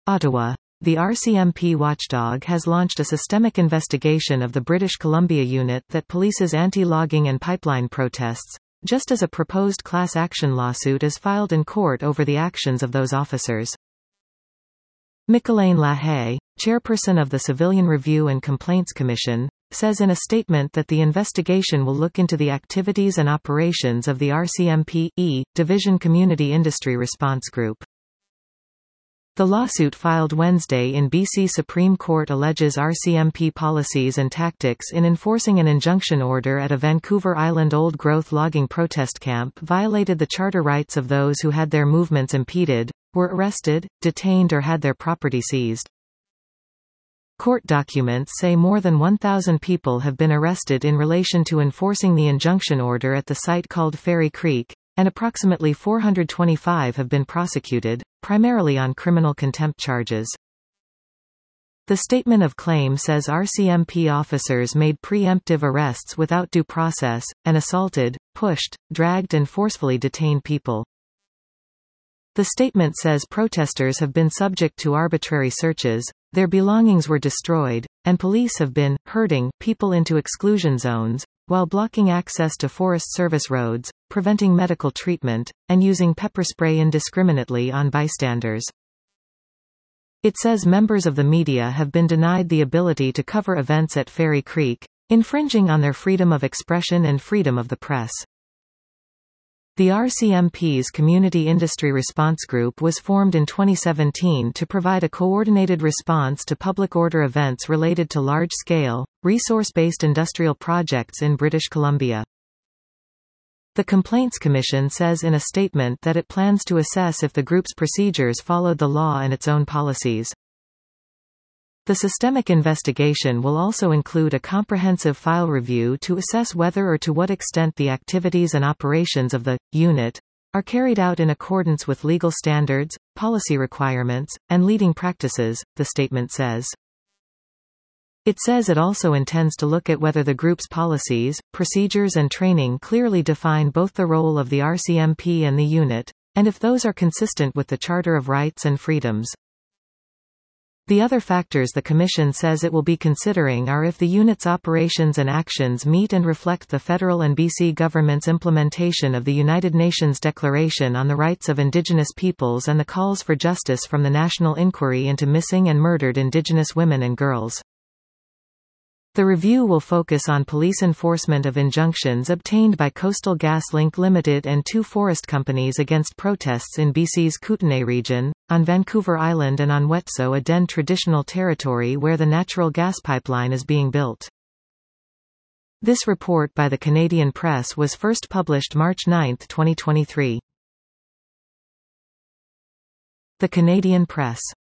Ottawa. The RCMP watchdog has launched a systemic investigation of the British Columbia unit that polices anti-logging and pipeline protests, just as a proposed class action lawsuit is filed in court over the actions of those officers. Michelene Lahaye, chairperson of the Civilian Review and Complaints Commission, says in a statement that the investigation will look into the activities and operations of the RCMP Division Community Industry Response Group. The lawsuit filed Wednesday in BC Supreme Court alleges RCMP policies and tactics in enforcing an injunction order at a Vancouver Island old-growth logging protest camp violated the charter rights of those who had their movements impeded, were arrested, detained or had their property seized. Court documents say more than 1,000 people have been arrested in relation to enforcing the injunction order at the site called Fairy Creek, and approximately 425 have been prosecuted, primarily on criminal contempt charges. The statement of claim says RCMP officers made preemptive arrests without due process, and assaulted, pushed, dragged and forcefully detained people. The statement says protesters have been subject to arbitrary searches, their belongings were destroyed, and police have been herding people into exclusion zones, while blocking access to Forest Service roads, preventing medical treatment, and using pepper spray indiscriminately on bystanders. It says members of the media have been denied the ability to cover events at Fairy Creek, infringing on their freedom of expression and freedom of the press. The RCMP's Community Industry Response Group was formed in 2017 to provide a coordinated response to public order events related to large-scale, resource-based industrial projects in British Columbia. The Complaints Commission says in a statement that it plans to assess if the group's procedures followed the law and its own policies. The systemic investigation will also include a comprehensive file review to assess whether or to what extent the activities and operations of the unit are carried out in accordance with legal standards, policy requirements, and leading practices, the statement says. It says it also intends to look at whether the group's policies, procedures and training clearly define both the role of the RCMP and the unit, and if those are consistent with the Charter of Rights and Freedoms. The other factors the Commission says it will be considering are if the unit's operations and actions meet and reflect the federal and BC government's implementation of the United Nations Declaration on the Rights of Indigenous Peoples and the calls for justice from the National Inquiry into Missing and Murdered Indigenous Women and Girls. The review will focus on police enforcement of injunctions obtained by Coastal GasLink Limited and two forest companies against protests in BC's Kootenay region, on Vancouver Island and on Wet'suwet'en, a Den traditional territory where the natural gas pipeline is being built. This report by the Canadian Press was first published March 9, 2023. The Canadian Press.